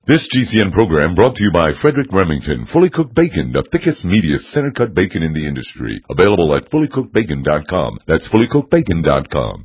This GCN program brought to you by Frederick Remington. Fully cooked bacon, the thickest, meatiest, center-cut bacon in the industry. Available at fullycookedbacon.com. That's fullycookedbacon.com.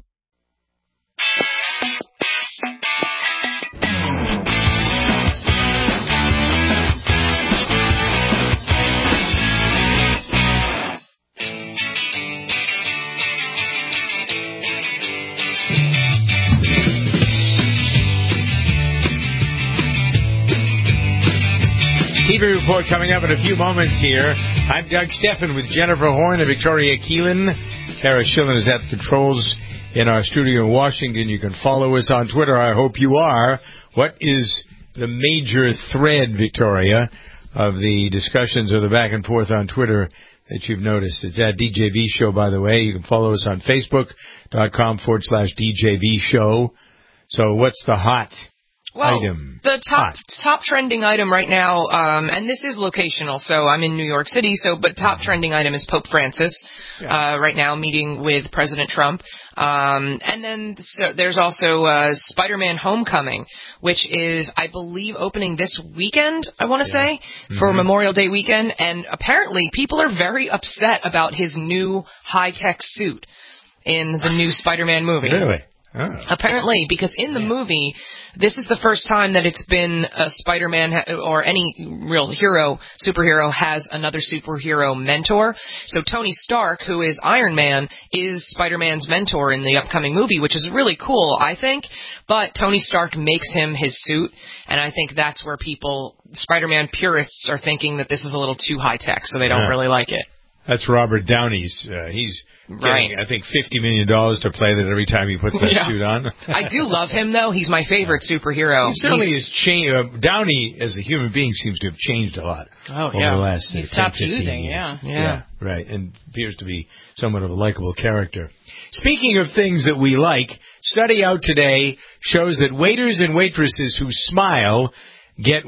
TV report coming up in a few moments here. I'm Doug Steffen with Jennifer Horn and Victoria Keelan. Kara Schillen is at the controls in our studio in Washington. You can follow us on Twitter. I hope you are. What is the major thread, Victoria, of the discussions or the back and forth on Twitter that you've noticed? It's at DJV Show, by the way. You can follow us on Facebook.com/DJV Show. So what's the hot item? The top trending item right now, and this is locational, so I'm in New York City, but top trending item is Pope Francis, right now meeting with President Trump. And then there's also Spider-Man Homecoming, which is, I believe, opening this weekend, I want to say, for Memorial Day weekend. And apparently people are very upset about his new high-tech suit in the new Spider-Man movie. Really? Oh. Apparently, because in the movie, this is the first time that it's been a Spider-Man or any real superhero has another superhero mentor. So Tony Stark, who is Iron Man, is Spider-Man's mentor in the upcoming movie, which is really cool, I think. But Tony Stark makes him his suit, and I think that's where Spider-Man purists are thinking that this is a little too high-tech, so they don't really like it. That's Robert Downey's. He's getting, I think, $50 million to play that every time he puts that suit on. I do love him, though. He's my favorite superhero. He certainly has changed. Downey, as a human being, seems to have changed a lot over the last 10, 15 years. Yeah, right, and appears to be somewhat of a likable character. Speaking of things that we like, study out today shows that waiters and waitresses who smile get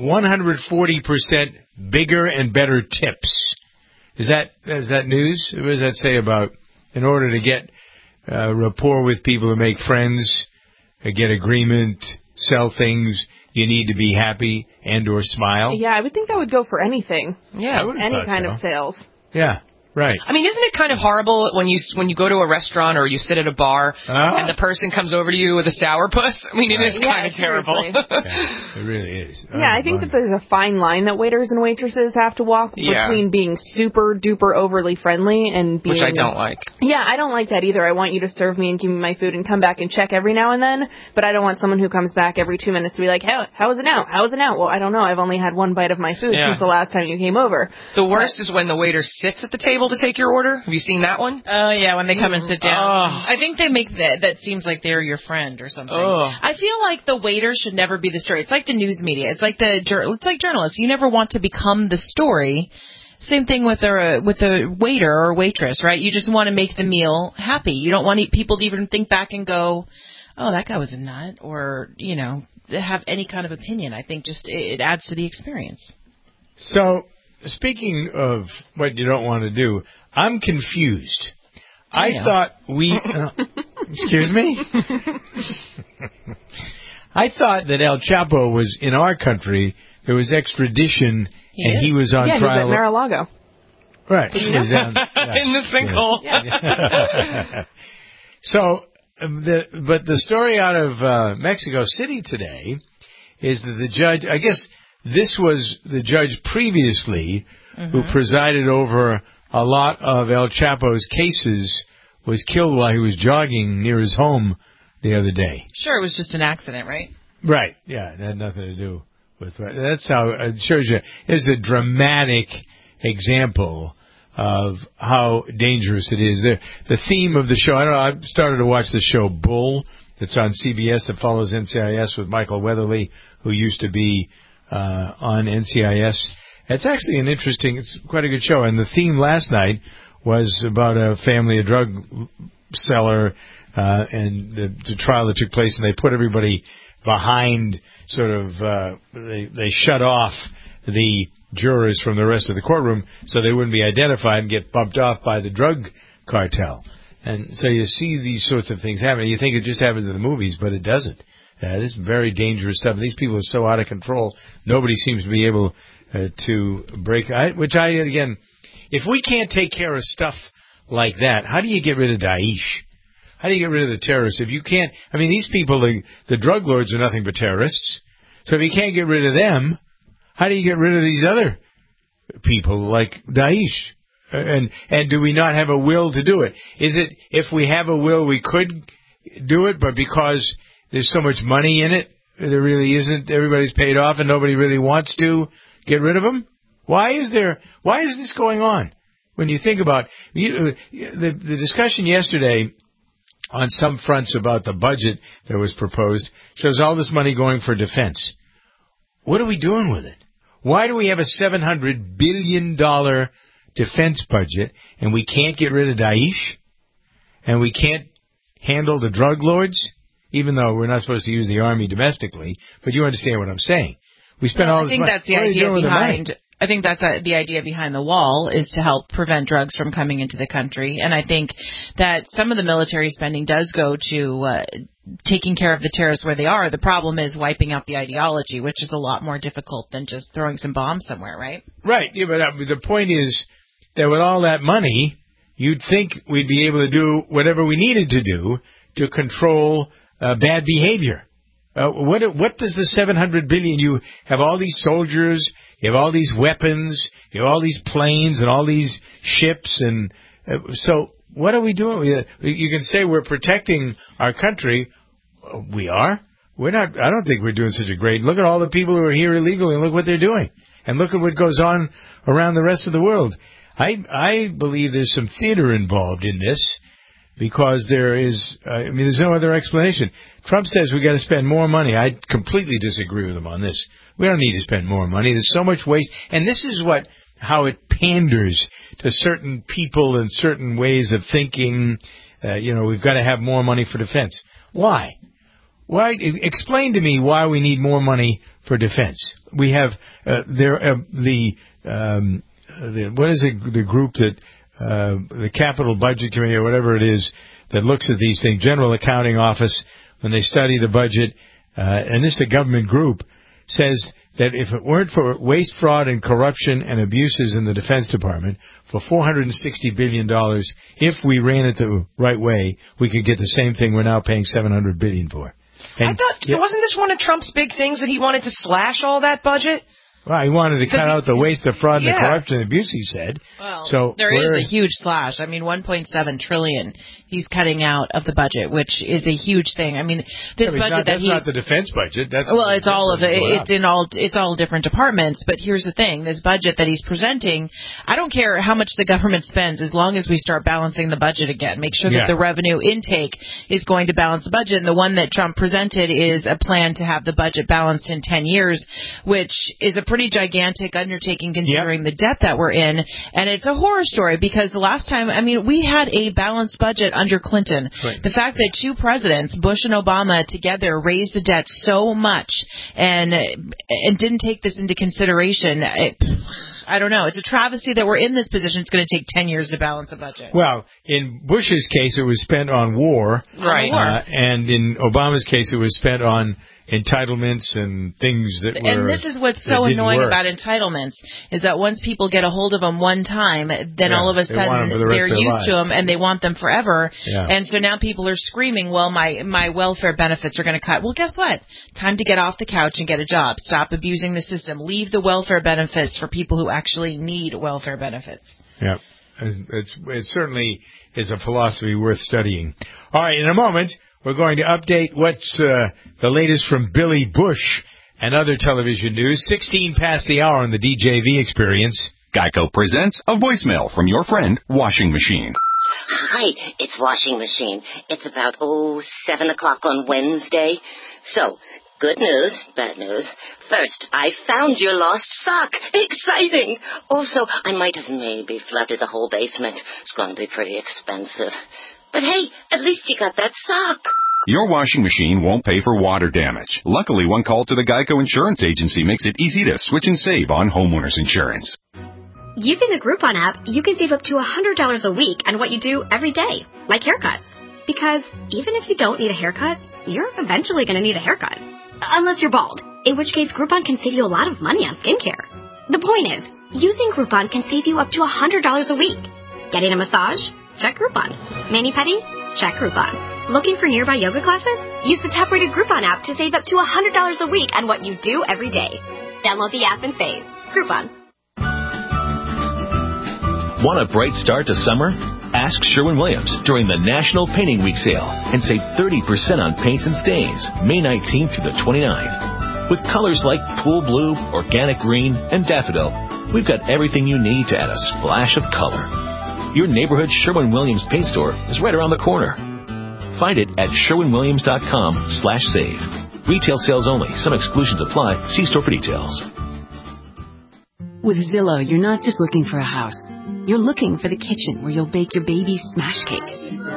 140% bigger and better tips. Is that news? What does that say about, in order to get rapport with people, to make friends, get agreement, sell things, you need to be happy and or smile? Yeah, I would think that would go for anything. Yeah, any kind of sales. Yeah. Right. I mean, isn't it kind of horrible when you go to a restaurant or you sit at a bar and the person comes over to you with a sourpuss? I mean, it is kind of terrible. It really is. I think that there's a fine line that waiters and waitresses have to walk between being super duper overly friendly and being... Which I don't like. Yeah, I don't like that either. I want you to serve me and give me my food and come back and check every now and then, but I don't want someone who comes back every 2 minutes to be like, how is it now? How is it now? Well, I don't know. I've only had one bite of my food since the last time you came over. The worst is when the waiter sits at the table to take your order. Have you seen that one? Oh, yeah, when they come and sit down. I think they make that seems like they're your friend or something. I feel like the waiter should never be the story. It's like the news media. It's like journalists. You never want to become the story. Same thing with a waiter or waitress, right? You just want to make the meal happy. You don't want people to even think back and go, oh, that guy was a nut, or, have any kind of opinion. I think just it adds to the experience. So, speaking of what you don't want to do, I'm confused. I thought excuse me? I thought that El Chapo was in our country. There was extradition, and he was on trial. Yeah, he was at Mar-a-Lago. Right. He was down, in the sinkhole. So, but the story out of Mexico City today is that the judge, I guess this was the judge previously who presided over a lot of El Chapo's cases, was killed while he was jogging near his home the other day. Sure, it was just an accident, right? Right, yeah, it had nothing to do with that. That's how it shows you. It's a dramatic example of how dangerous it is. The theme of the show, I started to watch the show Bull, that's on CBS, that follows NCIS, with Michael Weatherly, who used to be on NCIS. It's actually it's quite a good show. And the theme last night was about a family, a drug seller, and the trial that took place, and they put everybody behind they shut off the jurors from the rest of the courtroom so they wouldn't be identified and get bumped off by the drug cartel. And so you see these sorts of things happen. You think it just happens in the movies, but it doesn't. This is very dangerous stuff. These people are so out of control. Nobody seems to be able to break. Again, if we can't take care of stuff like that, how do you get rid of Daesh? How do you get rid of the terrorists? If you can't, these people, the drug lords are nothing but terrorists. So if you can't get rid of them, how do you get rid of these other people like Daesh? And do we not have a will to do it? Is it, if we have a will, we could do it, but because there's so much money in it, there really isn't, everybody's paid off and nobody really wants to get rid of them? Why is this going on? When you think about the discussion yesterday on some fronts about the budget that was proposed shows all this money going for defense. What are we doing with it? Why do we have a $700 billion defense budget and we can't get rid of Daesh? And we can't handle the drug lords? Even though we're not supposed to use the army domestically, but you understand what I'm saying. We spend all this money. I think that's the idea behind the wall, is to help prevent drugs from coming into the country. And I think that some of the military spending does go to taking care of the terrorists where they are. The problem is wiping out the ideology, which is a lot more difficult than just throwing some bombs somewhere, right? Right. Yeah, but the point is that with all that money, you'd think we'd be able to do whatever we needed to do to control bad behavior. What does the $700 billion? You have all these soldiers, you have all these weapons, you have all these planes and all these ships, and so what are we doing? You can say we're protecting our country. We are. We're not. I don't think we're doing such a great. Look at all the people who are here illegally, and look what they're doing, and look at what goes on around the rest of the world. I believe there's some theater involved in this. Because there's no other explanation. Trump says we got to spend more money. I completely disagree with him on this. We don't need to spend more money. There's so much waste. And this is how it panders to certain people and certain ways of thinking. We've got to have more money for defense. Why? Why? Explain to me why we need more money for defense. We have, the group that, the Capital Budget Committee or whatever it is that looks at these things, General Accounting Office, when they study the budget, and this is a government group, says that if it weren't for waste, fraud, and corruption and abuses in the Defense Department, for $460 billion, if we ran it the right way, we could get the same thing we're now paying $700 billion for. And, I thought, wasn't this one of Trump's big things that he wanted to slash all that budget? Well, he wanted to cut out the waste, the fraud, and the corruption and abuse, he said. Well, so there is a huge slash. $1.7 trillion he's cutting out of the budget, which is a huge thing. This budget that's not the defense budget. It's all different departments. But here's the thing: this budget that he's presenting, I don't care how much the government spends, as long as we start balancing the budget again. Make sure that the revenue intake is going to balance the budget. And the one that Trump presented is a plan to have the budget balanced in 10 years, which is a pretty gigantic undertaking considering the debt that we're in. And it's a horror story because the last time, we had a balanced budget under Clinton. Right. The fact that two presidents, Bush and Obama together, raised the debt so much and didn't take this into consideration, I don't know. It's a travesty that we're in this position. It's going to take 10 years to balance a budget. Well, in Bush's case, it was spent on war. Right. And in Obama's case, it was spent on entitlements and things that were... And this is what's so annoying about entitlements, is that once people get a hold of them one time, then all of a sudden they're used to them and they want them forever. Yeah. And so now people are screaming, well, my welfare benefits are going to cut. Well, guess what? Time to get off the couch and get a job. Stop abusing the system. Leave the welfare benefits for people who actually need welfare benefits. Yeah. It certainly is a philosophy worth studying. All right, in a moment, we're going to update what's the latest from Billy Bush and other television news. 16 past the hour on the DJV Experience. Geico presents a voicemail from your friend, Washing Machine. Hi, it's Washing Machine. It's about, 7 o'clock on Wednesday. So, good news, bad news. First, I found your lost sock. Exciting! Also, I might have maybe flooded the whole basement. It's going to be pretty expensive. But hey, at least you got that sock. Your washing machine won't pay for water damage. Luckily, one call to the Geico Insurance Agency makes it easy to switch and save on homeowners insurance. Using the Groupon app, you can save up to $100 a week on what you do every day, like haircuts. Because even if you don't need a haircut, you're eventually going to need a haircut. Unless you're bald, in which case Groupon can save you a lot of money on skincare. The point is, using Groupon can save you up to $100 a week. Getting a massage? Check Groupon. Mani-pedi? Check Groupon. Looking for nearby yoga classes? Use the top-rated Groupon app to save up to $100 a week on what you do every day. Download the app and save. Groupon. Want a bright start to summer? Ask Sherwin-Williams during the National Painting Week sale and save 30% on paints and stains May 19th through the 29th. With colors like pool blue, organic green, and daffodil, we've got everything you need to add a splash of color. Your neighborhood Sherwin-Williams paint store is right around the corner. Find it at sherwinwilliams.com/save. Retail sales only. Some exclusions apply. See store for details. With Zillow, you're not just looking for a house. You're looking for the kitchen where you'll bake your baby's smash cake.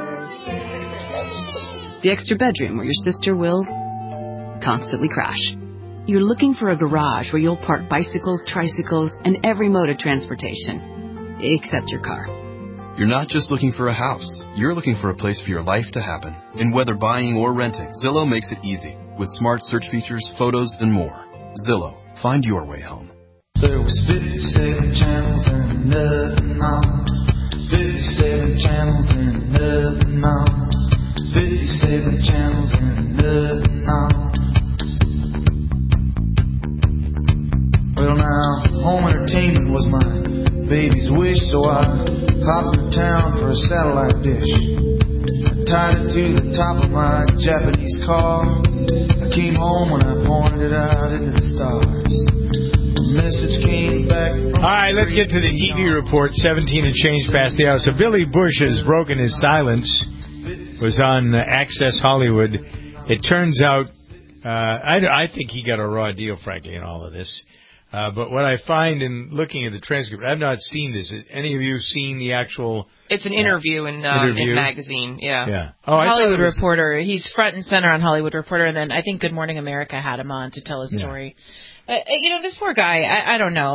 The extra bedroom where your sister will constantly crash. You're looking for a garage where you'll park bicycles, tricycles, and every mode of transportation, except your car. You're not just looking for a house. You're looking for a place for your life to happen. And whether buying or renting, Zillow makes it easy with smart search features, photos, and more. Zillow. Find your way home. There was 57 channels and nothing on. 57 channels and nothing on. 57 channels and nothing on. Well now, home entertainment was my baby's wish, so I hopped to town for a satellite dish. I tied it to the top of my Japanese car. I came home when I pointed it out into the stars. Message came back from... All right, let's get to the TV report. 17 and change past the hour. So Billy Bush has broken his silence. Was on Access Hollywood. It turns out, I think he got a raw deal, frankly, in all of this. But what I find in looking at the transcript, I've not seen this. Has any of you seen the actual... It's an interview in magazine, yeah. Oh, Hollywood Reporter. He's front and center on Hollywood Reporter, and then I think Good Morning America had him on to tell his story. This poor guy, I don't know.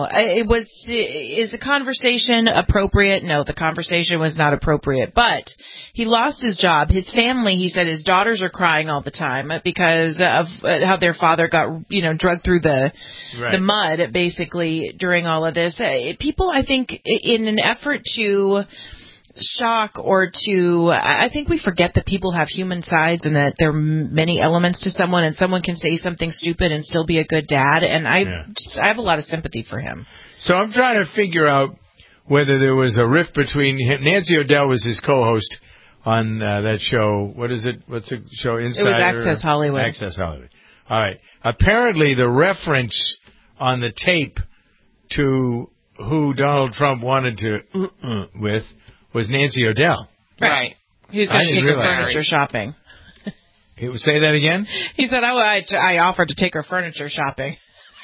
Is the conversation appropriate? No, the conversation was not appropriate. But he lost his job. His family, he said his daughters are crying all the time because of how their father got, dragged through the mud, basically, during all of this. People, I think, in an effort to shock or to, I think we forget that people have human sides and that there are many elements to someone, and someone can say something stupid and still be a good dad, and I have a lot of sympathy for him. So I'm trying to figure out whether there was a rift between him. Nancy O'Dell was his co-host on that show. What is it? What's the show? Insider? It was Access Hollywood. Access Hollywood. All right. Apparently the reference on the tape to who Donald Trump wanted to with was Nancy O'Dell. Right. He was going to take her furniture shopping. Say that again? He said, I offered to take her furniture shopping.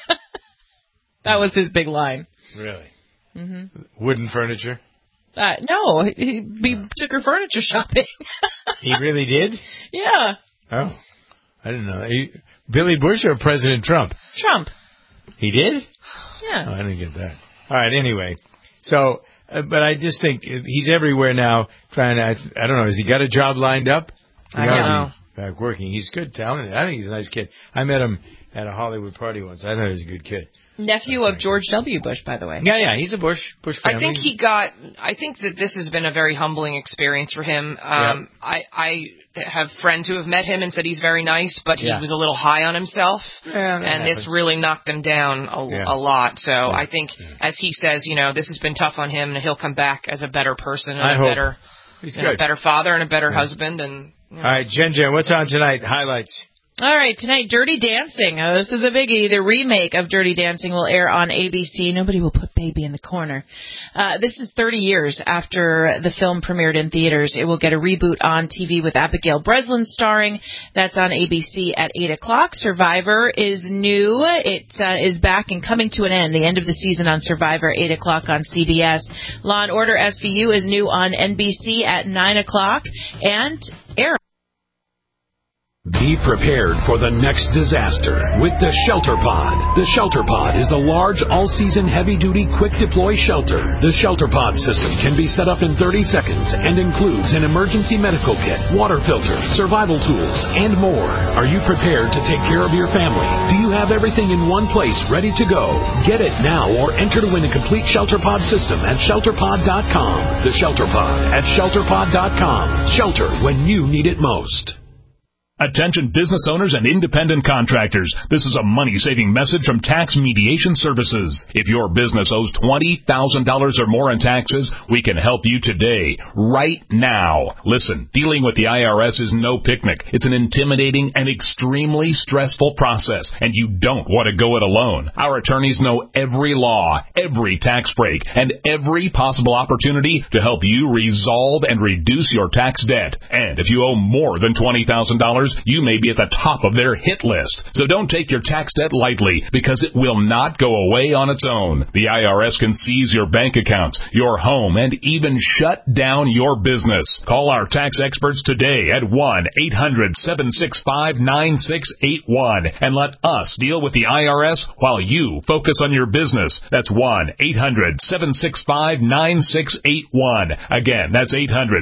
That was his big line. Really? Mm-hmm. Wooden furniture? No, he took her furniture shopping. He really did? Yeah. Oh, I didn't know. Billy Bush or President Trump? Trump. He did? Yeah. Oh, I didn't get that. All right, anyway. So... but I just think he's everywhere now trying to, I don't know, has he got a job lined up? I don't know. Back working. He's good, talented. I think he's a nice kid. I met him at a Hollywood party once. I thought he was a good kid. Nephew of George W. Bush, by the way. Yeah, he's a Bush family. I think that this has been a very humbling experience for him. I have friends who have met him and said he's very nice, but he was a little high on himself, and this really knocked him down a lot. So I think, as he says, this has been tough on him, and he'll come back as a better person and a better father and a better husband. And all right, Jen, what's on tonight? Highlights. All right, tonight, Dirty Dancing. This is a biggie. The remake of Dirty Dancing will air on ABC. Nobody will put baby in the corner. This is 30 years after the film premiered in theaters. It will get a reboot on TV with Abigail Breslin starring. That's on ABC at 8 o'clock. Survivor is new. It is back and coming to an end. The end of the season on Survivor, 8 o'clock on CBS. Law & Order SVU is new on NBC at 9 o'clock. And Aaron. Be prepared for the next disaster with the Shelter Pod. The Shelter Pod is a large, all-season, heavy-duty, quick-deploy shelter. The Shelter Pod system can be set up in 30 seconds and includes an emergency medical kit, water filter, survival tools, and more. Are you prepared to take care of your family? Do you have everything in one place ready to go? Get it now or enter to win a complete Shelter Pod system at ShelterPod.com. The Shelter Pod at ShelterPod.com. Shelter when you need it most. Attention business owners and independent contractors. This is a money-saving message from Tax Mediation Services. If your business owes $20,000 or more in taxes, we can help you today, right now. Listen, dealing with the IRS is no picnic. It's an intimidating and extremely stressful process, and you don't want to go it alone. Our attorneys know every law, every tax break, and every possible opportunity to help you resolve and reduce your tax debt. And if you owe more than $20,000, you may be at the top of their hit list. So don't take your tax debt lightly, because it will not go away on its own. The IRS can seize your bank accounts, your home, and even shut down your business. Call our tax experts today at 1-800-765-9681 and let us deal with the IRS while you focus on your business. That's 1-800-765-9681. Again, that's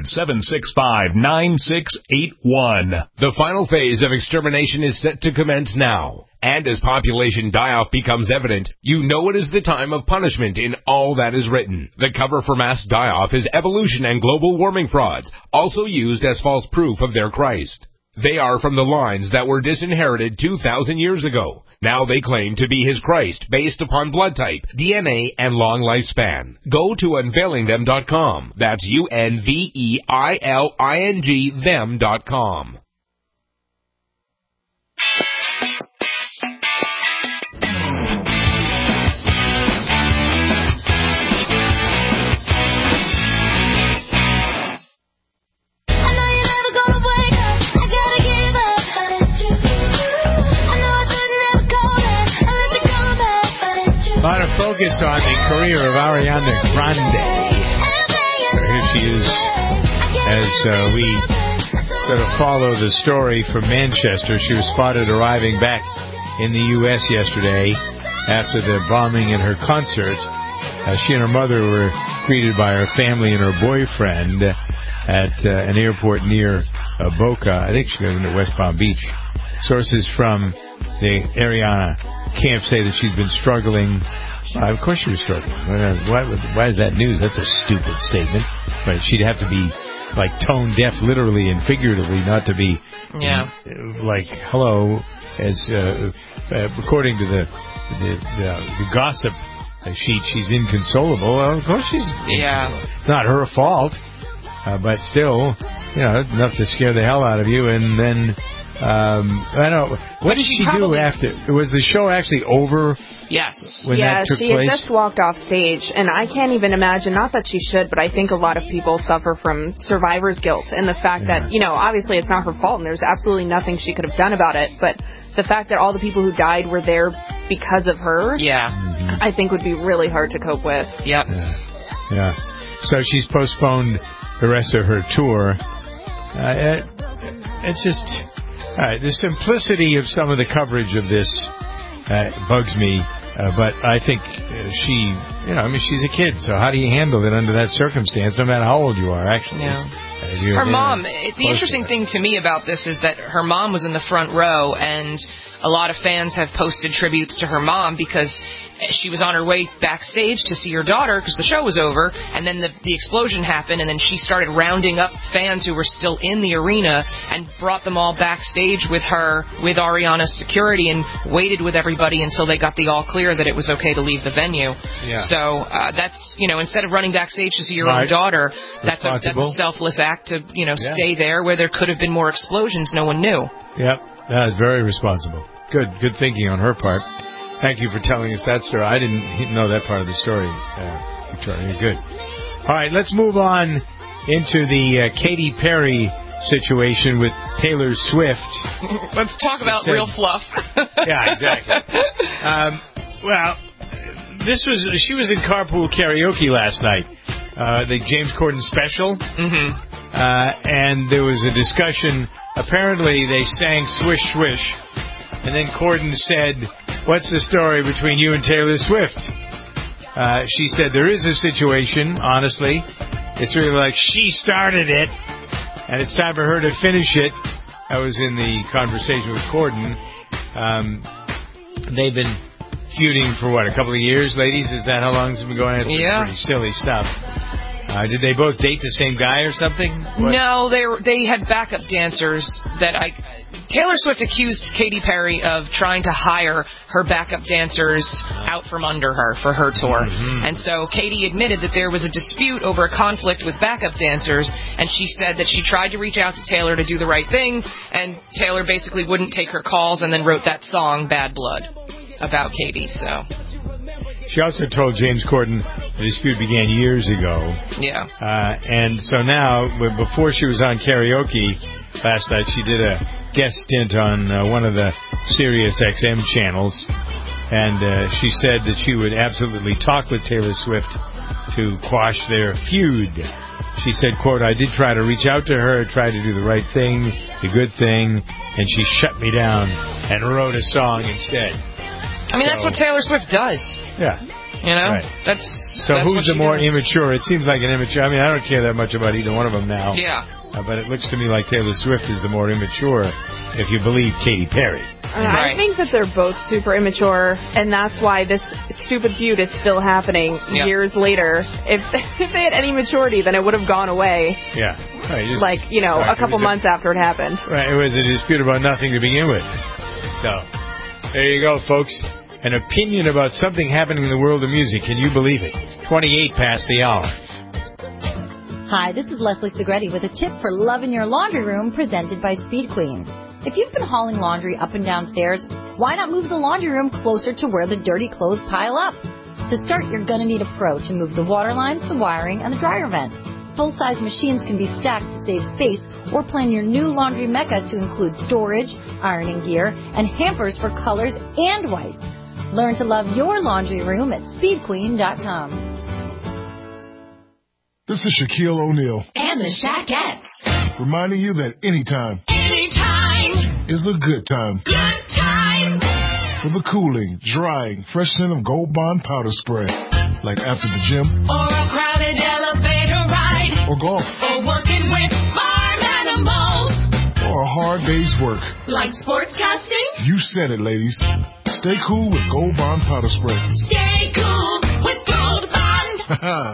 800-765-9681. The final phase of extermination is set to commence now. And as population die-off becomes evident, you know it is the time of punishment in all that is written. The cover for mass die-off is evolution and global warming frauds, also used as false proof of their Christ. They are from the lines that were disinherited 2,000 years ago. Now they claim to be his Christ based upon blood type, DNA, and long lifespan. Go to unveilingthem.com. That's UNVEILING them.com. A lot of focus on the career of Ariana Grande. Here she is, as we sort of follow the story from Manchester. She was spotted arriving back in the U.S. yesterday after the bombing in her concert. She and her mother were greeted by her family and her boyfriend at an airport near Boca. I think she goes into West Palm Beach. Sources from the Ariana camp say that she's been struggling. Of course she was struggling. Why is that news? That's a stupid statement. But she'd have to be like tone deaf, literally and figuratively, not to be like hello. As according to the gossip sheet, she's inconsolable. Well, of course she's It's not her fault, but still, enough to scare the hell out of you. And then I don't know. What did she do after? Was the show actually over? Yes. When that took she place? had just walked off stage, and I can't even imagine, not that she should, but I think a lot of people suffer from survivor's guilt and the fact that, obviously it's not her fault and there's absolutely nothing she could have done about it, but the fact that all the people who died were there because of her, I think would be really hard to cope with. Yep. Yeah. So she's postponed the rest of her tour. It's just... the simplicity of some of the coverage of this bugs me, but I think she's a kid, so how do you handle it under that circumstance, no matter how old you are, actually? Yeah. Her mom, the interesting thing to me about this is that her mom was in the front row, and a lot of fans have posted tributes to her mom because she was on her way backstage to see her daughter because the show was over, and then the explosion happened, and then she started rounding up fans who were still in the arena and brought them all backstage with her, with Ariana's security, and waited with everybody until they got the all clear that it was okay to leave the venue. Yeah. So that's, instead of running backstage to see your own daughter, that's a selfless act to, stay there where there could have been more explosions no one knew. Yep, that is very responsible. Good thinking on her part. Thank you for telling us that story. I didn't know that part of the story, Victoria. Good. All right, let's move on into the Katy Perry situation with Taylor Swift. Let's talk about real fluff. Yeah, exactly. She was in Carpool Karaoke last night, the James Corden special. Mm-hmm. and there was a discussion. Apparently, they sang Swish Swish, and then Corden said, "What's the story between you and Taylor Swift?" She said, "There is a situation, honestly. It's really like she started it, and it's time for her to finish it." I was in the conversation with Corden. They've been feuding for, a couple of years, ladies? Is that how long it's been going on? It's pretty silly stuff. Did they both date the same guy or something? What? No, they had backup dancers that Taylor Swift accused Katy Perry of trying to hire her backup dancers out from under her for her tour. Mm-hmm. And so Katy admitted that there was a dispute over a conflict with backup dancers, and she said that she tried to reach out to Taylor to do the right thing, and Taylor basically wouldn't take her calls and then wrote that song, Bad Blood, about Katy, so... She also told James Corden the dispute began years ago. Yeah. And so now, before she was on karaoke last night, she did a guest stint on one of the Sirius XM channels. And she said that she would absolutely talk with Taylor Swift to quash their feud. She said, quote, "I did try to reach out to her, tried to do the right thing, the good thing, and she shut me down and wrote a song instead." I mean, that's what Taylor Swift does. Yeah. You know? Right. That's who's the more does. immature? It seems like an immature... I mean, I don't care that much about either one of them now. Yeah. But it looks to me like Taylor Swift is the more immature, if you believe Katy Perry. I think that they're both super immature, and that's why this stupid feud is still happening years later. If they had any maturity, then it would have gone away. Yeah. Right, a couple months after it happened. Right, it was a dispute about nothing to begin with. So, there you go, folks. An opinion about something happening in the world of music. Can you believe it? 28 past the hour. Hi, this is Leslie Segretti with a tip for love in your laundry room presented by Speed Queen. If you've been hauling laundry up and down stairs, why not move the laundry room closer to where the dirty clothes pile up? To start, you're going to need a pro to move the water lines, the wiring, and the dryer vent. Full-size machines can be stacked to save space, or plan your new laundry mecca to include storage, ironing gear, and hampers for colors and whites. Learn to love your laundry room at speedqueen.com. This is Shaquille O'Neal. And the Shaquettes. Reminding you that anytime is a good time. Good time. For the cooling, drying, fresh scent of Gold Bond powder spray. Like after the gym. Or a crowded elevator ride. Or golf. Or working with farm animals. Or a hard day's work. Like sportscasting. You said it, ladies. Stay cool with Gold Bond powder spray. Stay cool with Gold Bond.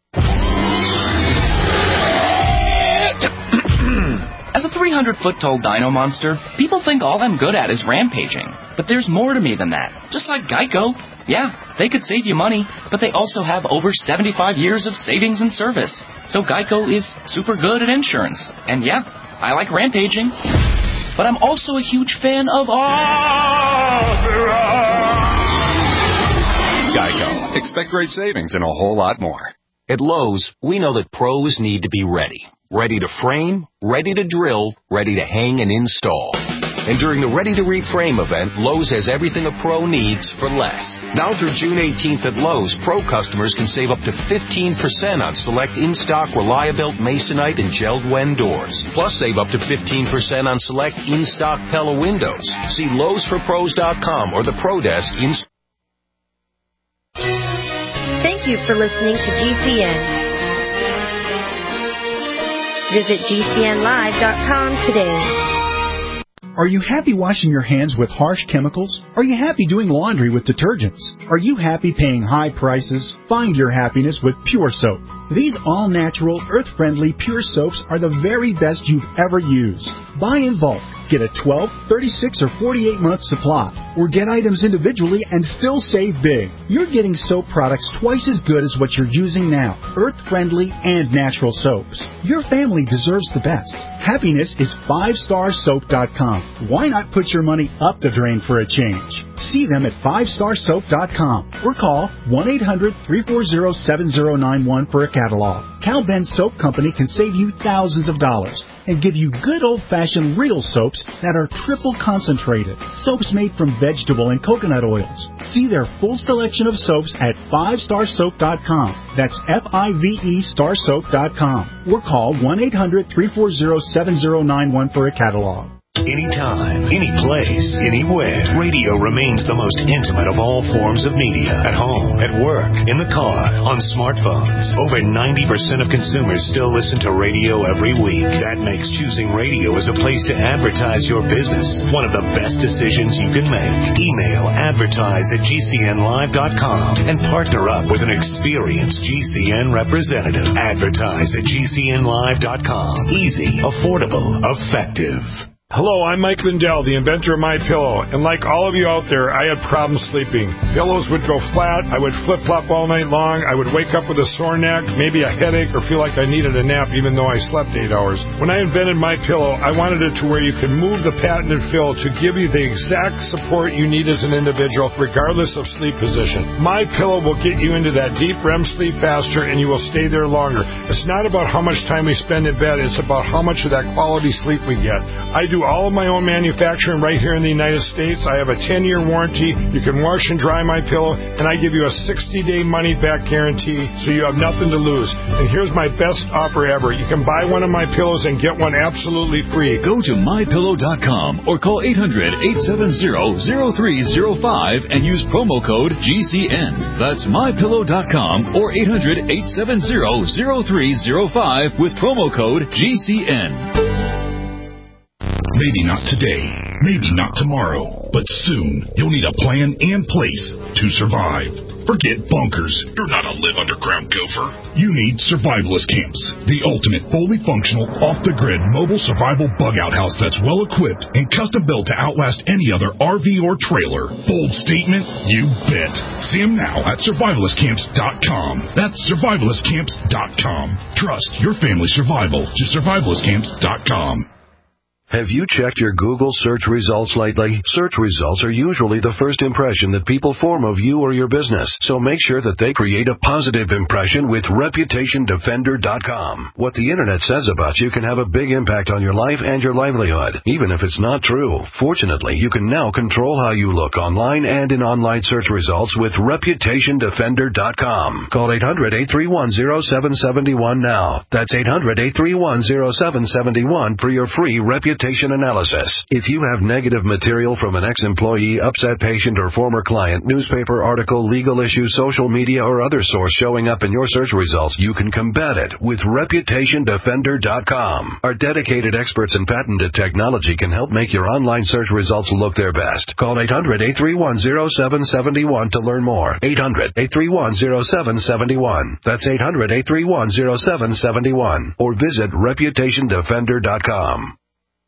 As a 300-foot tall dino monster, people think all I'm good at is rampaging. But there's more to me than that. Just like Geico. Yeah, they could save you money, but they also have over 75 years of savings and service. So Geico is super good at insurance. And yeah, I like rampaging. But I'm also a huge fan of Geico. Expect great savings and a whole lot more. At Lowe's, we know that pros need to be ready. Ready to frame, ready to drill, ready to hang and install. And during the Ready to Reframe event, Lowe's has everything a pro needs for less. Now through June 18th at Lowe's, pro customers can save up to 15% on select in-stock Reliabuilt Masonite and Gelled Wen doors. Plus save up to 15% on select in-stock Pella windows. See Lowe'sForPros.com or the Pro Desk in. Thank you for listening to GCN. Visit GCNlive.com today. Are you happy washing your hands with harsh chemicals? Are you happy doing laundry with detergents? Are you happy paying high prices? Find your happiness with Pure Soap. These all-natural, earth-friendly Pure Soaps are the very best you've ever used. Buy in bulk. Get a 12, 36, or 48-month supply. Or get items individually and still save big. You're getting soap products twice as good as what you're using now. Earth-friendly and natural soaps. Your family deserves the best. Happiness is 5starsoap.com. Why not put your money up the drain for a change? See them at 5starsoap.com or call 1-800-340-7091 for a catalog. Cal Ben Soap Company can save you thousands of dollars and give you good old-fashioned real soaps that are triple concentrated. Soaps made from vegetable and coconut oils. See their full selection of soaps at 5starsoap.com. That's F-I-V-E starsoap.com. Or call 1-800-340-7091 for a catalog. Anytime, any place, anywhere, radio remains the most intimate of all forms of media. At home, at work, in the car, on smartphones. Over 90% of consumers still listen to radio every week. That makes choosing radio as a place to advertise your business one of the best decisions you can make. Email advertise@gcnlive.com and partner up with an experienced GCN representative. Advertise@gcnlive.com. Easy, affordable, effective. Hello, I'm Mike Lindell, the inventor of MyPillow, and like all of you out there, I had problems sleeping. Pillows would go flat, I would flip-flop all night long, I would wake up with a sore neck, maybe a headache, or feel like I needed a nap even though I slept 8 hours. When I invented MyPillow, I wanted it to where you can move the patented fill to give you the exact support you need as an individual, regardless of sleep position. MyPillow will get you into that deep REM sleep faster, and you will stay there longer. It's not about how much time we spend in bed, it's about how much of that quality sleep we get. I do all of my own manufacturing right here in the United States. I have a 10-year warranty. You can wash and dry my pillow, and I give you a 60-day money-back guarantee, so you have nothing to lose. And here's my best offer ever. You can buy one of my pillows and get one absolutely free. Go to MyPillow.com or call 800-870-0305 and use promo code GCN. That's MyPillow.com or 800-870-0305 with promo code GCN. Maybe not today, maybe not tomorrow, but soon you'll need a plan and place to survive. Forget bunkers. You're not a live underground gopher. You need survivalist camps, the ultimate fully functional, off-the-grid mobile survival bug-out house that's well-equipped and custom-built to outlast any other RV or trailer. Bold statement? You bet. See them now at survivalistcamps.com. That's survivalistcamps.com. Trust your family's survival to survivalistcamps.com. Have you checked your Google search results lately? Search results are usually the first impression that people form of you or your business, so make sure that they create a positive impression with ReputationDefender.com. What the Internet says about you can have a big impact on your life and your livelihood, even if it's not true. Fortunately, you can now control how you look online and in online search results with ReputationDefender.com. Call 800-831-0771 now. That's 800-831-0771 for your free reputation analysis. If you have negative material from an ex-employee, upset patient, or former client, newspaper article, legal issue, social media, or other source showing up in your search results, you can combat it with ReputationDefender.com. Our dedicated experts in patented technology can help make your online search results look their best. Call 800-831-0771 to learn more. 800-831-0771. That's 800-831-0771. Or visit ReputationDefender.com.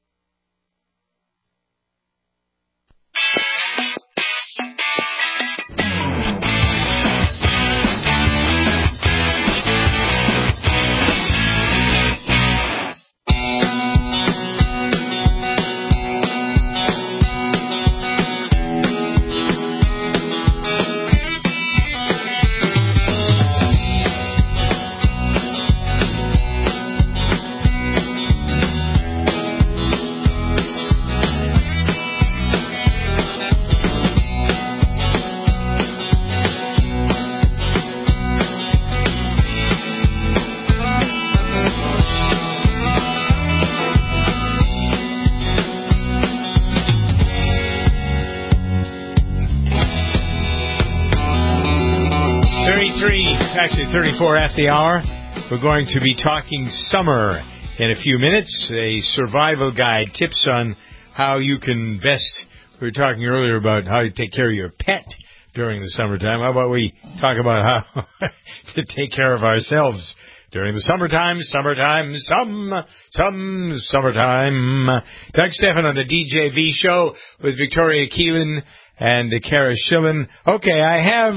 Actually 34 after the hour. We're going to be talking summer in a few minutes. A survival guide, tips on how you can best. We were talking earlier about how to take care of your pet during the summertime. How about we talk about how to take care of ourselves during the summertime. Summertime. Doug Stephan on the DJV show with Victoria Keelan and Kara Schillen. Okay, I have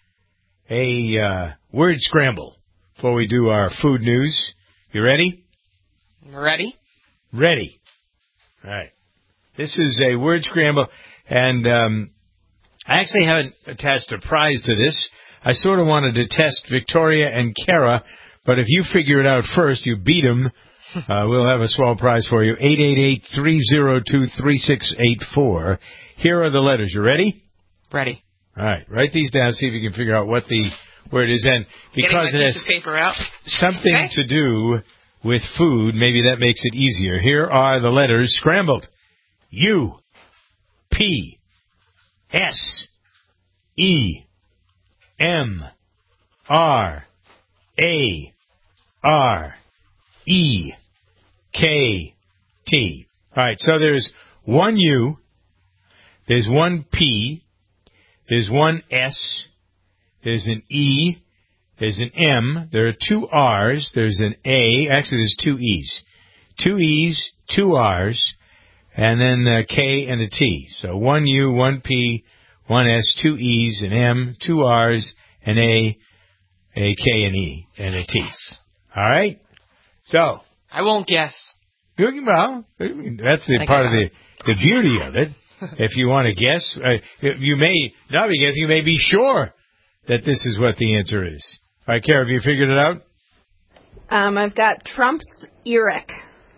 a word scramble before we do our food news. You ready? Ready. Ready. All right. This is a word scramble, and I actually haven't attached a prize to this. I sort of wanted to test Victoria and Kara, but if you figure it out first, you beat them, we'll have a small prize for you. 888-302-3684. Here are the letters. You ready? Ready. All right. Write these down, see if you can figure out what the word is. And because it has paper out. something to do with food, maybe that makes it easier. Here are the letters scrambled. U, P, S, E, M, R, A, R, E, K, T. All right, so there's one U, there's one P, there's one S, there's an E, there's an M, there are two R's, there's an A, actually there's two E's. Two E's, two R's, and then a K and a T. So one U, one P, one S, two E's, an M, two R's, an A K and E, and a T. All right? So. I won't guess. Well, that's the part of the beauty of it. If you want to guess, you may not be guessing, you may be sure that this is what the answer is. All right, Kara, have you figured it out? I've got Trump's Eric.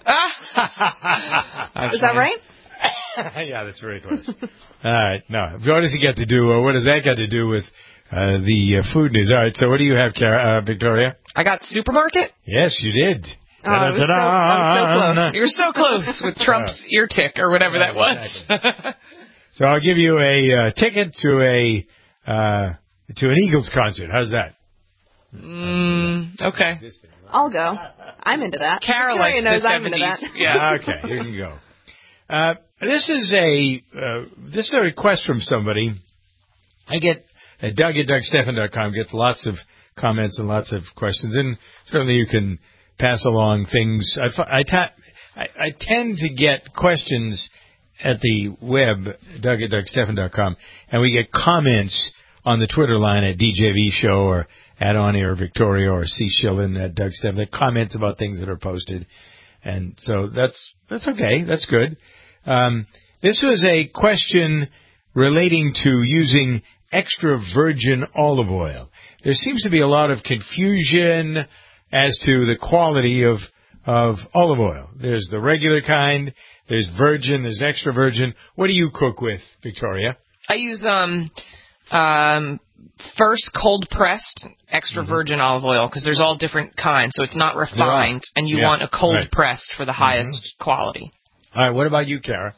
Is that right? Yeah, that's very close. All right. No. What does he got to do, or what does that got to do with the food news? All right. So what do you have, Victoria? I got supermarket. Yes, you did. I'm so close. You're so close with Trump's ear tick or whatever that was. Exactly. So I'll give you a ticket to an Eagles concert. How's that? Okay. I'll go. I'm into that. Carol likes the 70s. I'm into that. Yeah. Okay, you can go. This is a request from somebody. I get Doug at DougStephan.com gets lots of comments and lots of questions, and certainly you can pass along things. I tend to get questions at the web, Doug at DougStephan.com, and we get comments on the Twitter line at DJV Show or at On Air Victoria or C. Shillen at Doug Stephan. They comments about things that are posted, and so that's okay. That's good. This was a question relating to using extra virgin olive oil. There seems to be a lot of confusion as to the quality of olive oil. There's the regular kind, there's virgin, there's extra virgin. What do you cook with, Victoria? I use first cold pressed extra virgin olive oil because there's all different kinds, so it's not refined, and you want a cold pressed for the highest quality. All right, what about you, Kara?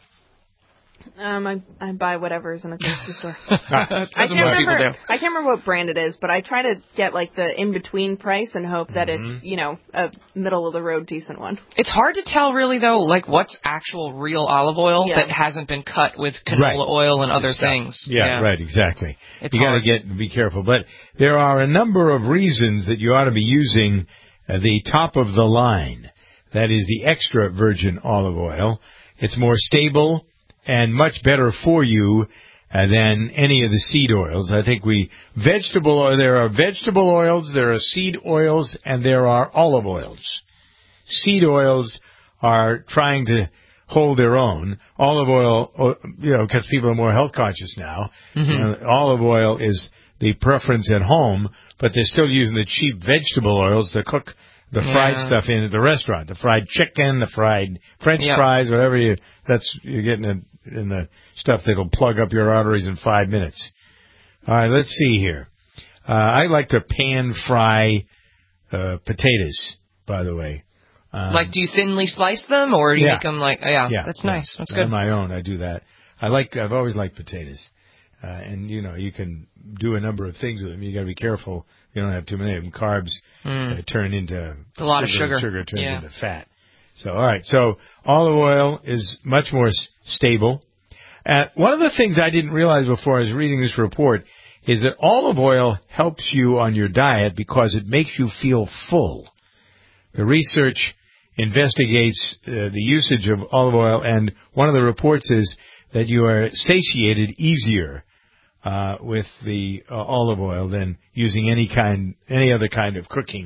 I buy whatever's in the grocery store. I can't remember what brand it is, but I try to get like the in-between price and hope that it's, a middle-of-the-road decent one. It's hard to tell really, though, like what's actual real olive oil that hasn't been cut with canola oil and other things. Yeah, right, exactly. It's you got to be careful. But there are a number of reasons that you ought to be using the top of the line. That is the extra virgin olive oil. It's more stable and much better for you than any of the seed oils. I think there are vegetable oils, there are seed oils, and there are olive oils. Seed oils are trying to hold their own. Olive oil, because people are more health conscious now. Olive oil is the preference at home, but they're still using the cheap vegetable oils to cook the fried stuff in at the restaurant. The fried chicken, the fried French fries, whatever you're getting in the stuff that'll plug up your arteries in 5 minutes. All right, let's see here. I like to pan fry potatoes, by the way. Do you thinly slice them, or do you make them that's nice. That's good. On my own, I do that. I've always liked potatoes. And, you can do a number of things with them. You got to be careful. You don't have too many of them. Carbs turn into a lot of sugar. Sugar turns into fat. So, all right. So, olive oil is much more stable. One of the things I didn't realize before I was reading this report is that olive oil helps you on your diet because it makes you feel full. The research investigates the usage of olive oil, and one of the reports is that you are satiated easier with the olive oil than using any other kind of cooking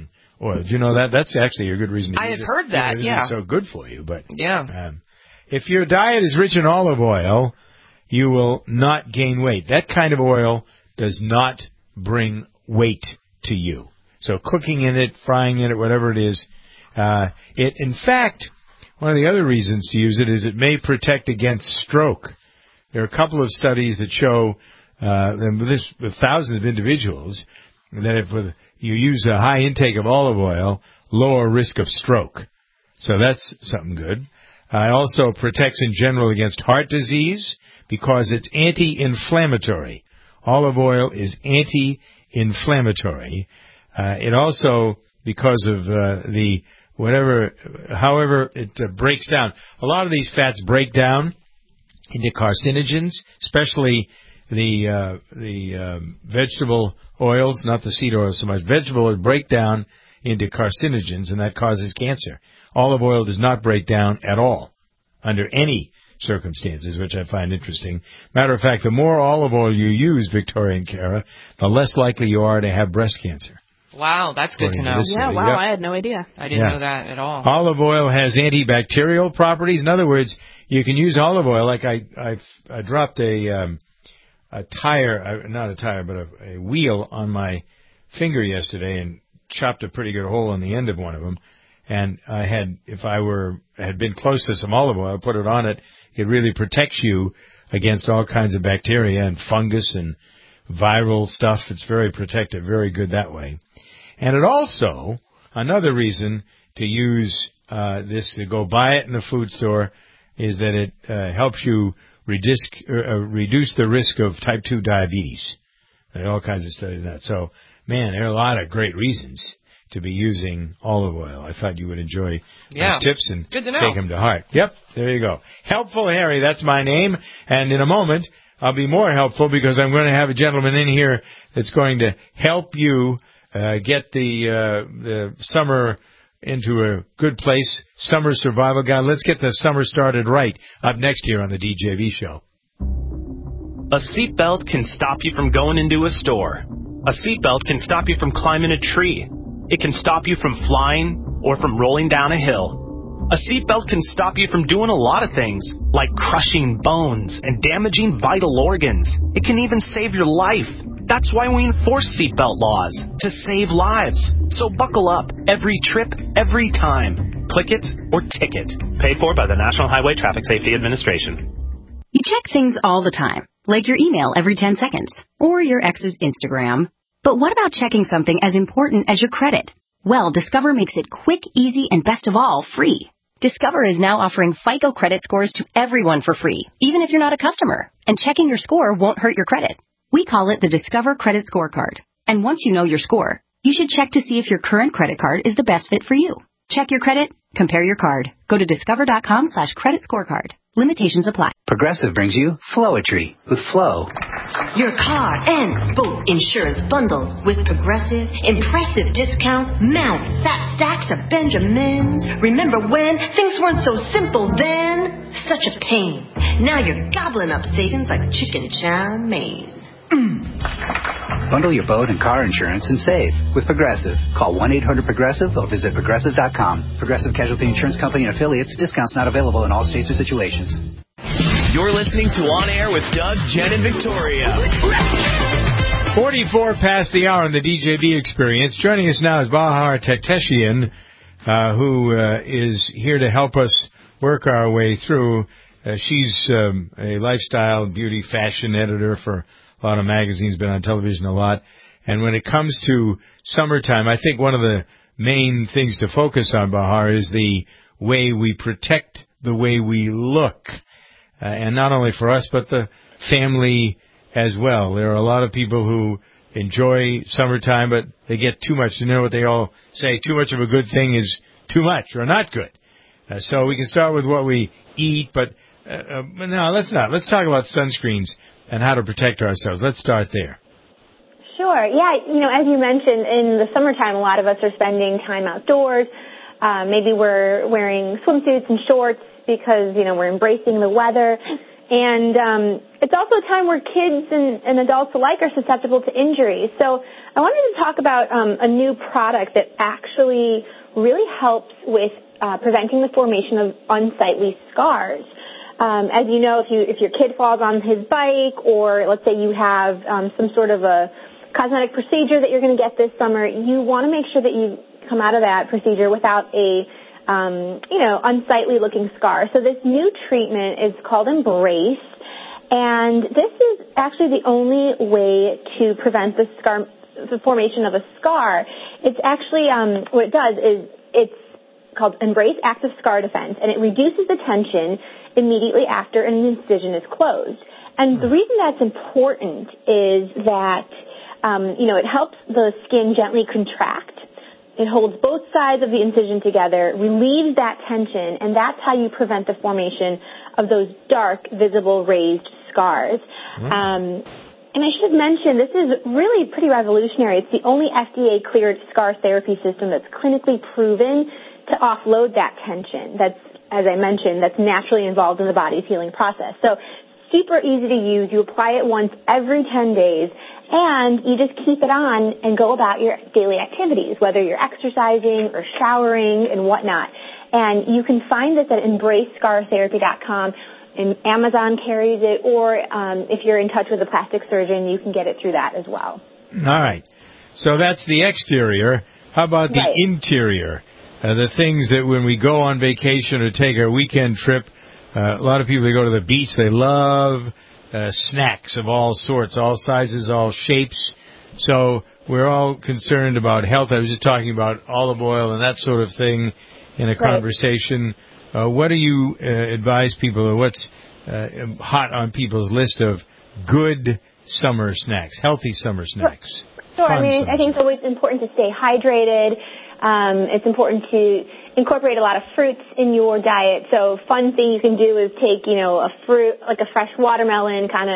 oil. Do you know that? That's actually a good reason to use it. I had heard that, It's so good for you. But yeah. If your diet is rich in olive oil, you will not gain weight. That kind of oil does not bring weight to you. So cooking in it, frying in it, whatever it is, in fact, one of the other reasons to use it is it may protect against stroke. There are a couple of studies that show, with thousands of individuals, that if you use a high intake of olive oil, lower risk of stroke. So that's something good. It also protects in general against heart disease because it's anti-inflammatory. Olive oil is anti-inflammatory. It also, because of however it breaks down. A lot of these fats break down into carcinogens, especially the vegetable oils, not the seed oils so much. Vegetable oils break down into carcinogens, and that causes cancer. Olive oil does not break down at all under any circumstances, which I find interesting. Matter of fact, the more olive oil you use, Victoria and Kara, the less likely you are to have breast cancer. Wow, that's good to know. Yeah, wow, yep. I had no idea. I didn't know that at all. Olive oil has antibacterial properties. In other words, you can use olive oil. Like I dropped a tire, not a tire, but a wheel on my finger yesterday and chopped a pretty good hole in the end of one of them. And I had, if I had been close to some olive oil, put it on it, it really protects you against all kinds of bacteria and fungus and viral stuff. It's very protective, very good that way. And it also, another reason to use this, to go buy it in the food store, is that it helps you reduce the risk of type 2 diabetes. There are all kinds of studies on that. So, man, there are a lot of great reasons to be using olive oil. I thought you would enjoy those tips and take them to heart. Yep, there you go. Helpful Harry, that's my name. And in a moment, I'll be more helpful because I'm going to have a gentleman in here that's going to help you get the summer into a good place. Summer survival guide. Let's get the summer started right. Up next here on the DJV show. A seatbelt can stop you from going into a store. A seatbelt can stop you from climbing a tree. It can stop you from flying or from rolling down a hill. A seatbelt can stop you from doing a lot of things, like crushing bones and damaging vital organs. It can even save your life. That's why we enforce seatbelt laws, to save lives. So buckle up every trip, every time. Click it or ticket. Paid for by the National Highway Traffic Safety Administration. You check things all the time, like your email every 10 seconds, or your ex's Instagram. But what about checking something as important as your credit? Well, Discover makes it quick, easy, and best of all, free. Discover is now offering FICO credit scores to everyone for free, even if you're not a customer. And checking your score won't hurt your credit. We call it the Discover Credit Scorecard. And once you know your score, you should check to see if your current credit card is the best fit for you. Check your credit, compare your card. Go to discover.com/credit scorecard. Limitations apply. Progressive brings you Flowetry with Flow. Your car and boat insurance bundled with Progressive. Impressive discounts, mount fat stacks of Benjamins. Remember when things weren't so simple then? Such a pain. Now you're gobbling up savings like chicken chow mein. Bundle your boat and car insurance and save with Progressive. Call 1-800-PROGRESSIVE or visit Progressive.com. Progressive Casualty Insurance Company and affiliates. Discounts not available in all states or situations. You're listening to On Air with Doug, Jen, and Victoria. 44 past the hour on the DJB Experience. Joining us now is Bahar Tekteshian, who is here to help us work our way through. She's a lifestyle, beauty, fashion editor for a lot of magazines, been on television a lot. And when it comes to summertime, I think one of the main things to focus on, Bahar, is the way we protect the way we look. And not only for us, but the family as well. There are a lot of people who enjoy summertime, but they get too much. You know what they all say, too much of a good thing is too much or not good. So we can start with what we eat, but no, let's not. Let's talk about sunscreens and how to protect ourselves. Let's start there. Sure. Yeah, as you mentioned, in the summertime, a lot of us are spending time outdoors. Maybe we're wearing swimsuits and shorts because, we're embracing the weather. And it's also a time where kids and adults alike are susceptible to injuries. So I wanted to talk about a new product that actually really helps with preventing the formation of unsightly scars. As you know, if your kid falls on his bike, or let's say you have some sort of a cosmetic procedure that you're going to get this summer, you want to make sure that you come out of that procedure without a unsightly looking scar. So this new treatment is called Embrace, and this is actually the only way to prevent the formation of a scar. It's actually, what it does is it's called Embrace Active Scar Defense, and it reduces the tension immediately after an incision is closed. And the reason that's important is that, it helps the skin gently contract. It holds both sides of the incision together, relieves that tension, and that's how you prevent the formation of those dark, visible, raised scars. And I should mention, this is really pretty revolutionary. It's the only FDA-cleared scar therapy system that's clinically proven to offload that tension. That's, as I mentioned, that's naturally involved in the body's healing process. So super easy to use. You apply it once every 10 days, and you just keep it on and go about your daily activities, whether you're exercising or showering and whatnot. And you can find this at EmbraceScarTherapy.com. And Amazon carries it, or if you're in touch with a plastic surgeon, you can get it through that as well. All right. So that's the exterior. How about the interior? The things that when we go on vacation or take our weekend trip, a lot of people, they go to the beach, they love snacks of all sorts, all sizes, all shapes. So we're all concerned about health. I was just talking about olive oil and that sort of thing in a conversation. What do you advise people, or what's hot on people's list of good summer snacks, healthy summer snacks? Sure. I mean, I think it's always important to stay hydrated. It's important to incorporate a lot of fruits in your diet. So fun thing you can do is take, a fruit, like a fresh watermelon, kind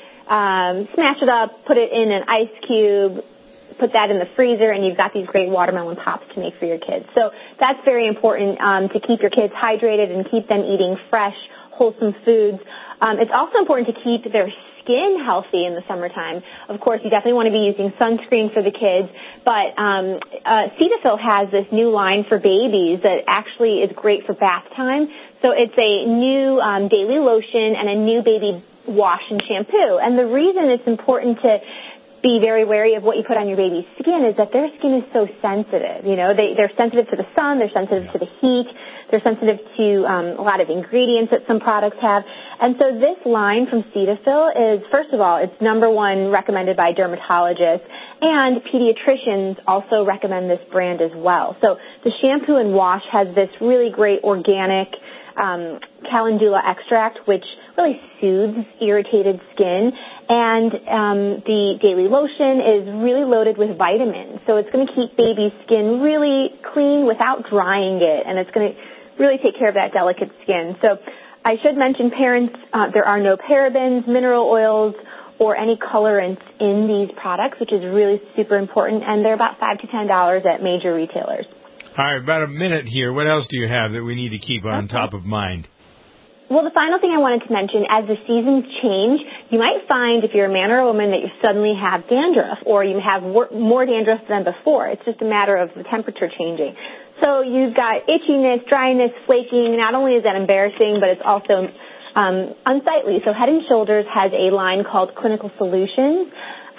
of smash it up, put it in an ice cube, put that in the freezer, and you've got these great watermelon pops to make for your kids. So that's very important to keep your kids hydrated and keep them eating fresh, wholesome foods. It's also important to keep their skin healthy in the summertime. Of course, you definitely want to be using sunscreen for the kids, but Cetaphil has this new line for babies that actually is great for bath time. So it's a new daily lotion and a new baby wash and shampoo. And the reason it's important to be very wary of what you put on your baby's skin is that their skin is so sensitive. They're sensitive to the sun, they're sensitive to the heat, they're sensitive to a lot of ingredients that some products have. And so this line from Cetaphil is, first of all, it's #1 recommended by dermatologists, and pediatricians also recommend this brand as well. So the shampoo and wash has this really great organic calendula extract, which really soothes irritated skin. And the daily lotion is really loaded with vitamins. So it's going to keep baby's skin really clean without drying it. And it's going to really take care of that delicate skin. So I should mention, parents, there are no parabens, mineral oils, or any colorants in these products, which is really super important. And they're about $5 to $10 at major retailers. All right, about a minute here. What else do you have that we need to keep on top of mind? Well, the final thing I wanted to mention, as the seasons change, you might find if you're a man or a woman that you suddenly have dandruff, or you have more dandruff than before. It's just a matter of the temperature changing. So you've got itchiness, dryness, flaking. Not only is that embarrassing, but it's also unsightly. So Head & Shoulders has a line called Clinical Solutions.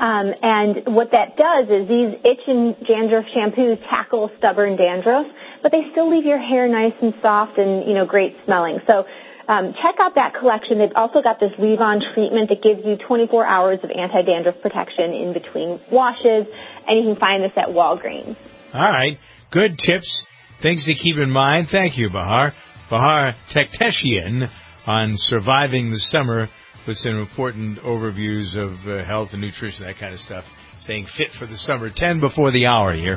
And what that does is these itch and dandruff shampoos tackle stubborn dandruff, but they still leave your hair nice and soft and, great smelling. So check out that collection. They've also got this leave-on treatment that gives you 24 hours of anti-dandruff protection in between washes, and you can find this at Walgreens. All right. Good tips. Things to keep in mind. Thank you, Bahar. Bahar Tekteshian on surviving the summer with some important overviews of health and nutrition, that kind of stuff. Staying fit for the summer. 10 before the hour here.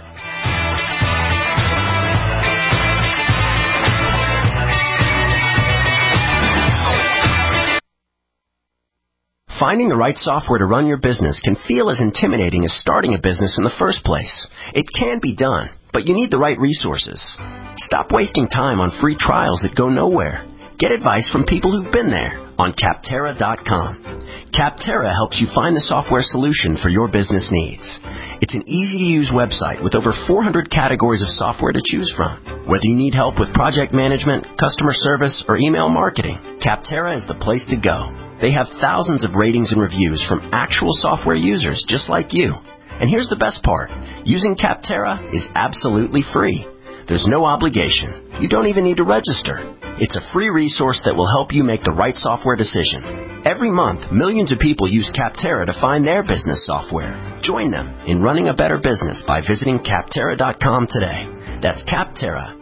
Finding the right software to run your business can feel as intimidating as starting a business in the first place. It can be done, but you need the right resources. Stop wasting time on free trials that go nowhere. Get advice from people who've been there. on Capterra.com. Capterra helps you find the software solution for your business needs. It's an easy-to-use website with over 400 categories of software to choose from. Whether you need help with project management, customer service, or email marketing, Capterra is the place to go. They have thousands of ratings and reviews from actual software users just like you. And here's the best part. Using Capterra is absolutely free. There's no obligation. You don't even need to register. It's a free resource that will help you make the right software decision. Every month, millions of people use Capterra to find their business software. Join them in running a better business by visiting Capterra.com today. That's Capterra,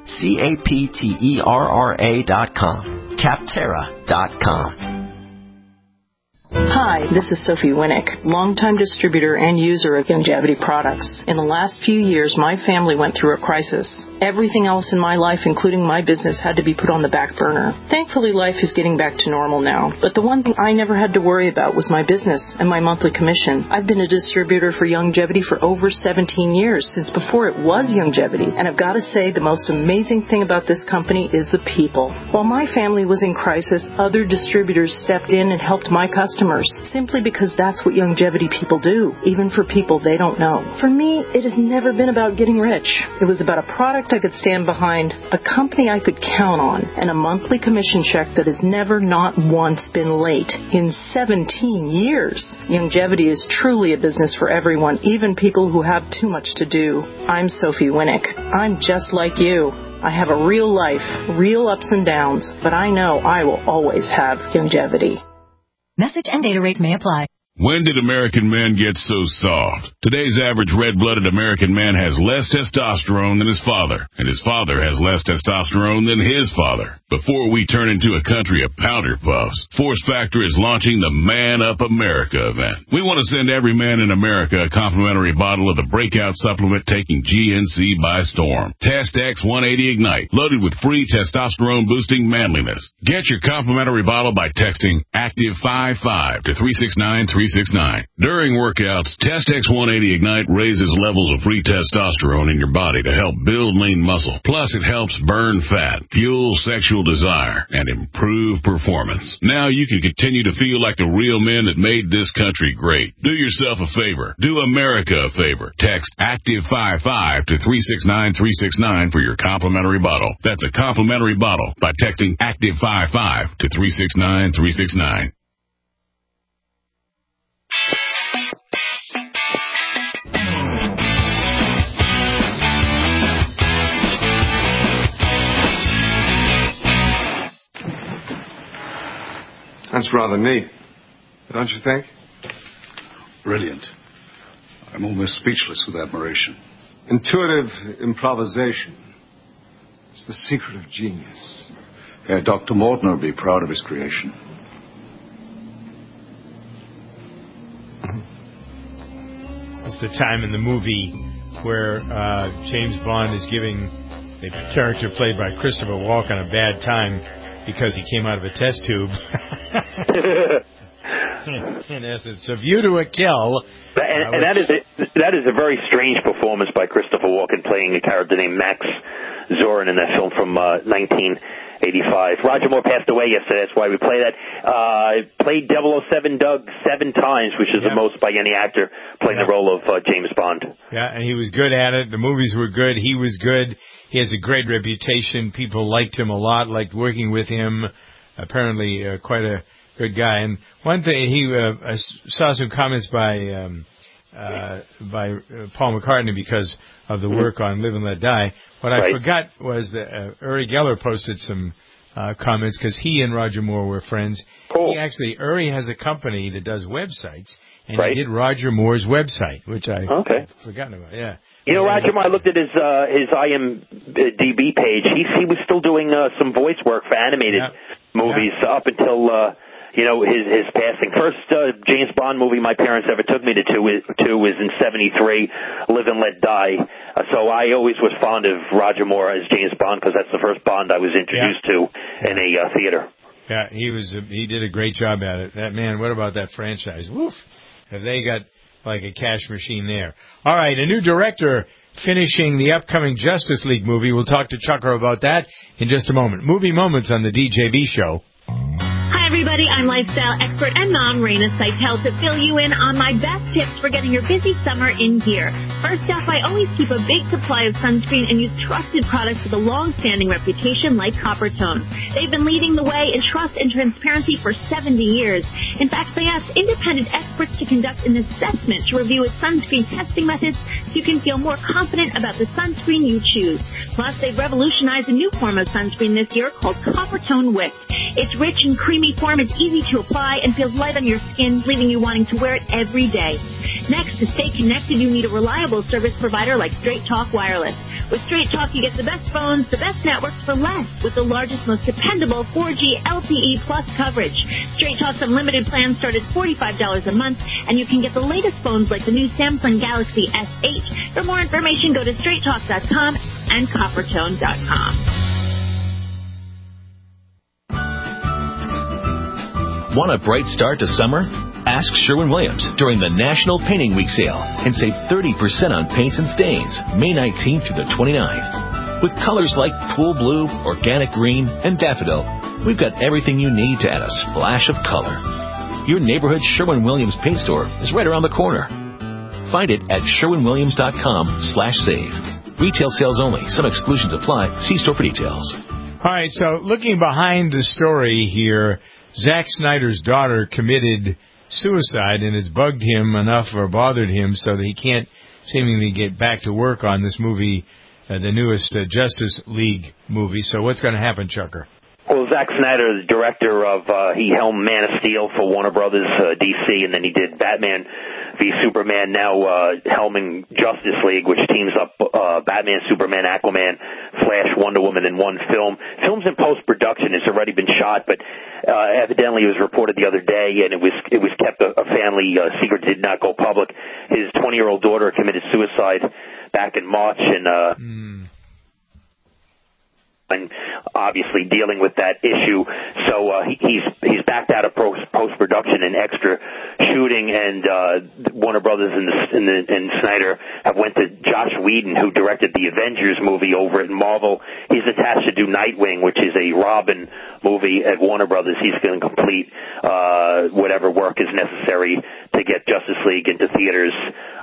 Capterra.com. Capterra.com. Hi, this is Sophie Winnick, longtime distributor and user of Youngevity products. In the last few years, my family went through a crisis. Everything else in my life, including my business, had to be put on the back burner. Thankfully, life is getting back to normal now. But the one thing I never had to worry about was my business and my monthly commission. I've been a distributor for Youngevity for over 17 years, since before it was Youngevity. And I've got to say, the most amazing thing about this company is the people. While my family was in crisis, other distributors stepped in and helped my customers, simply because that's what Youngevity people do, even for people they don't know. For me, it has never been about getting rich. It was about a product I could stand behind, a company I could count on, and a monthly commission check that has never not once been late in 17 years. Youngevity is truly a business for everyone, even people who have too much to do. I'm Sophie Winnick. I'm just like you. I have a real life, real ups and downs, but I know I will always have Youngevity. Message and data rates may apply. When did American men get so soft? Today's average red-blooded American man has less testosterone than his father, and his father has less testosterone than his father. Before we turn into a country of powder puffs, Force Factor is launching the Man Up America event. We want to send every man in America a complimentary bottle of the breakout supplement taking GNC by storm. Test X 180 Ignite, loaded with free testosterone-boosting manliness. Get your complimentary bottle by texting ACTIVE55 to 369-369. During workouts, Test X 180 Ignite raises levels of free testosterone in your body to help build lean muscle. Plus, it helps burn fat, fuel sexual desire, and improve performance. Now you can continue to feel like the real men that made this country great. Do yourself a favor. Do America a favor. Text ACTIVE55 to 369-369 for your complimentary bottle. That's a complimentary bottle by texting ACTIVE55 to 369-369. That's rather neat, don't you think? Brilliant. I'm almost speechless with admiration. Intuitive improvisation. It's the secret of genius. Yeah, Dr. Morton will be proud of his creation. It's the time in the movie where James Bond is giving the character played by Christopher Walken a bad time because he came out of a test tube. In essence, a view to a kill. And that is a very strange performance by Christopher Walken playing a character named Max Zorin in that film from 1985. Roger Moore passed away yesterday. That's why we play that. Played 007 Doug 7 times, which is the most by any actor playing the role of James Bond. Yeah, and he was good at it. The movies were good. He was good. He has a great reputation. People liked him a lot, liked working with him. Apparently, quite a good guy. And one thing, I saw some comments by Paul McCartney because of the work on Live and Let Die. What I forgot was that Uri Geller posted some comments because he and Roger Moore were friends. Cool. Uri has a company that does websites, and he did Roger Moore's website, which I forgotten about. Yeah. You know, Roger Moore, I looked at his IMDb page. He was still doing some voice work for animated movies up until his passing. First James Bond movie my parents ever took me to was in '73, Live and Let Die. So I always was fond of Roger Moore as James Bond because that's the first Bond I was introduced to in a theater. Yeah, he did a great job at it. That man, what about that franchise? Woof! Have they got like a cash machine there? All right, a new director finishing the upcoming Justice League movie. We'll talk to Chucker about that in just a moment. Movie Moments on the DJB Show. Hi, everybody. I'm lifestyle expert and mom Raina Seitel to fill you in on my best tips for getting your busy summer in gear. First off, I always keep a big supply of sunscreen and use trusted products with a long-standing reputation like Coppertone. They've been leading the way in trust and transparency for 70 years. In fact, they asked independent experts to conduct an assessment to review its sunscreen testing methods so you can feel more confident about the sunscreen you choose. Plus, they've revolutionized a new form of sunscreen this year called Coppertone Wick. Its rich and creamy form is easy to apply and feels light on your skin, leaving you wanting to wear it every day. Next, to stay connected, you need a reliable service provider like Straight Talk Wireless. With Straight Talk, you get the best phones, the best networks for less, with the largest, most dependable 4G LTE Plus coverage. Straight Talk's unlimited plan start at $45 a month, and you can get the latest phones like the new Samsung Galaxy S8. For more information, go to straighttalk.com and coppertone.com. Want a bright start to summer? Ask Sherwin-Williams during the National Painting Week sale and save 30% on paints and stains May 19th through the 29th. With colors like pool blue, organic green, and daffodil, we've got everything you need to add a splash of color. Your neighborhood Sherwin-Williams paint store is right around the corner. Find it at sherwinwilliams.com/save. Retail sales only. Some exclusions apply. See store for details. All right, so looking behind the story here, Zack Snyder's daughter committed suicide, and it's bugged him enough or bothered him so that he can't seemingly get back to work on this movie, the newest Justice League movie. So what's going to happen, Chucker? Well, Zack Snyder, the director of, he helmed Man of Steel for Warner Brothers, DC, and then he did Batman v Superman, now helming Justice League, which teams up Batman, Superman, Aquaman, Flash, Wonder Woman in one film. Film's in post-production. It's already been shot, but evidently it was reported the other day, and it was kept a family secret, did not go public. His 20-year-old daughter committed suicide back in March, and obviously dealing with that issue. So he's backed out of post-production and extra shooting, and Warner Brothers and Snyder have went to Josh Whedon, who directed the Avengers movie over at Marvel. He's attached to do Nightwing, which is a Robin movie at Warner Brothers. He's going to complete whatever work is necessary to get Justice League into theaters,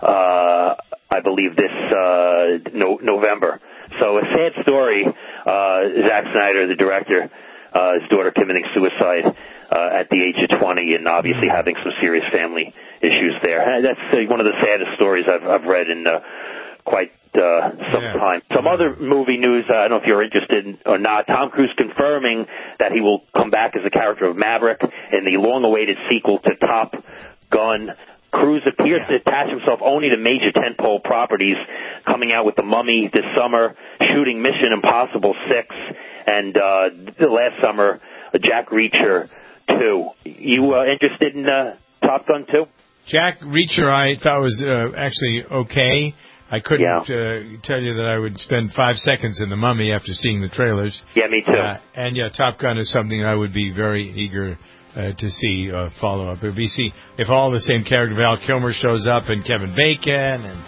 I believe this November. So a sad story. Zack Snyder, the director, his daughter committing suicide at the age of 20, and obviously having some serious family issues there. That's one of the saddest stories I've read in quite some time. Some other movie news, I don't know if you're interested in or not. Tom Cruise confirming that he will come back as the character of Maverick in the long-awaited sequel to Top Gun. Cruise appears to attach himself only to major tentpole properties, coming out with The Mummy this summer, shooting Mission Impossible 6, and last summer, Jack Reacher 2. You interested in Top Gun 2? Jack Reacher I thought was actually okay. I couldn't tell you that I would spend 5 seconds in The Mummy after seeing the trailers. Yeah, me too. And Top Gun is something I would be very eager to see follow up. If we see if all the same character, Val Kilmer shows up and Kevin Bacon and.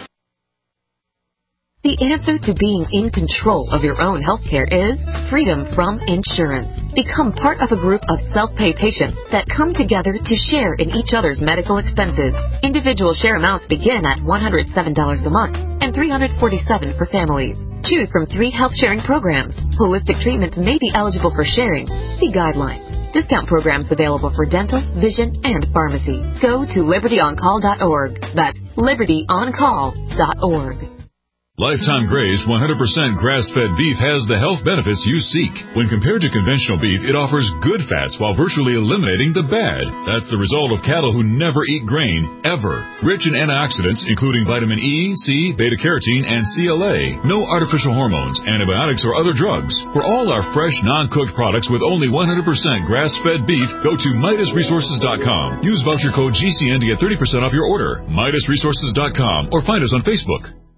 The answer to being in control of your own healthcare is freedom from insurance. Become part of a group of self-pay patients that come together to share in each other's medical expenses. Individual share amounts begin at $107 a month and $347 for families. Choose from 3 health sharing programs. Holistic treatments may be eligible for sharing. See guidelines. Discount programs available for dental, vision, and pharmacy. Go to libertyoncall.org. That's libertyoncall.org. Lifetime Graze 100% grass-fed beef has the health benefits you seek. When compared to conventional beef, it offers good fats while virtually eliminating the bad. That's the result of cattle who never eat grain, ever. Rich in antioxidants, including vitamin E, C, beta-carotene, and CLA. No artificial hormones, antibiotics, or other drugs. For all our fresh, non-cooked products with only 100% grass-fed beef, go to MidasResources.com. Use voucher code GCN to get 30% off your order. MidasResources.com or find us on Facebook.